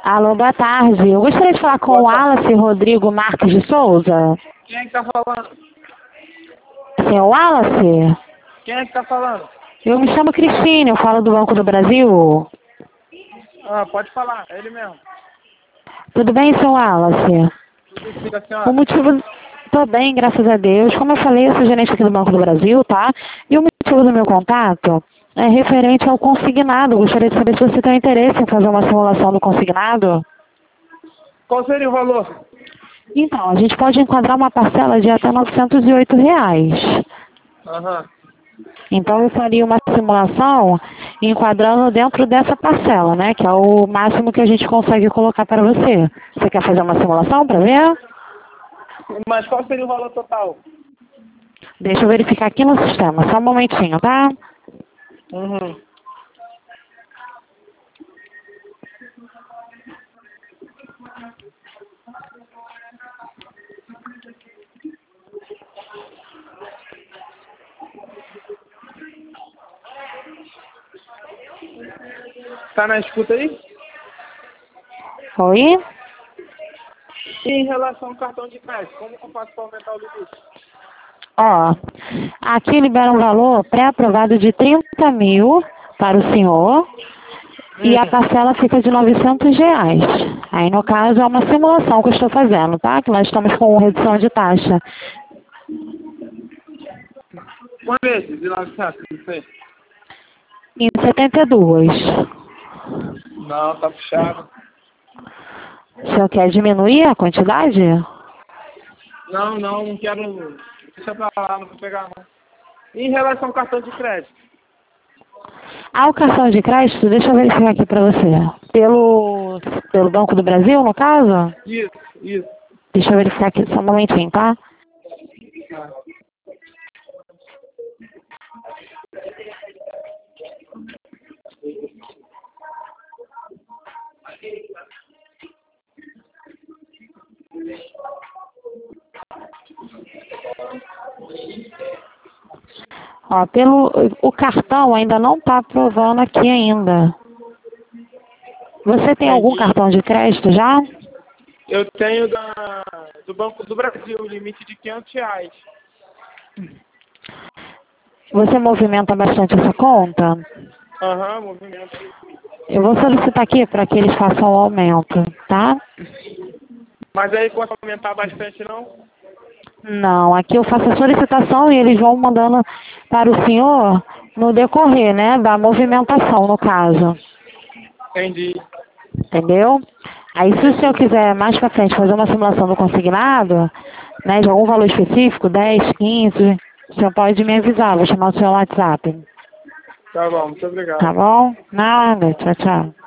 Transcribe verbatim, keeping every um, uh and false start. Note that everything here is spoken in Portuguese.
Alô, boa tarde. Eu gostaria de falar com o Boa tarde. Wallace Rodrigo Marques de Souza. Quem é que tá falando? Senhor Wallace? Quem é que tá falando? Eu me chamo Cristine, eu falo do Banco do Brasil. Ah, pode falar, é ele mesmo. Tudo bem, senhor Wallace? Tudo bem com a O senhora? motivo... Tô bem, graças a Deus. Como eu falei, eu sou gerente aqui do Banco do Brasil, tá? E o motivo do meu contato é referente ao consignado. Gostaria de saber se você tem interesse em fazer uma simulação do consignado. Qual seria o valor? Então, a gente pode enquadrar uma parcela de até novecentos e oito reais. Aham. Então eu faria uma simulação enquadrando dentro dessa parcela, né? Que é o máximo que a gente consegue colocar para você. Você quer fazer uma simulação para ver? Mas qual seria o valor total? Deixa eu verificar aqui no sistema, só um momentinho, tá? Uhum. Tá na escuta aí? Oi? E em relação ao cartão de crédito, como que eu faço para aumentar o limite? Ó, aqui libera um valor pré-aprovado de trinta mil para o senhor e a Hum. parcela fica de novecentos reais. Aí no caso é uma simulação que eu estou fazendo, tá? Que nós estamos com redução de taxa. Quanto é esse de novecentos? Não sei. Em setenta e dois. Não, tá puxado. O senhor quer diminuir a quantidade? Não, não, não quero. Deixa pra lá, não vou pegar não. E em relação ao cartão de crédito? Ah, o cartão de crédito, deixa eu verificar aqui para você. Pelo, pelo Banco do Brasil, no caso? Isso, isso. Deixa eu verificar aqui só um momentinho, tá? Tá. Ó, pelo, o cartão ainda não está aprovando aqui ainda. Você tem algum Entendi. cartão de crédito já? Eu tenho da, do Banco do Brasil, limite de quinhentos reais. Você movimenta bastante essa conta? Aham, movimento. Eu vou solicitar aqui para que eles façam o aumento, tá? Mas aí pode aumentar bastante não? Não, aqui eu faço a solicitação e eles vão mandando para o senhor no decorrer, né, da movimentação, no caso. Entendi. Entendeu? Aí se o senhor quiser mais pra frente fazer uma simulação do consignado, né, de algum valor específico, dez, quinze, o senhor pode me avisar, vou chamar o seu WhatsApp. Tá bom, muito obrigado. Tá bom? Nada, tchau, tchau.